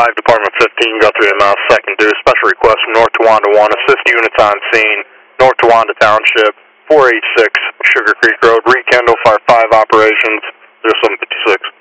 5, Department 15, Guthrie and Mouse, second due. Special request from North Towanda 1. Assist units on scene. North Towanda Township, 486 Sugar Creek Road. Rekindle Fire 5 operations, 0756.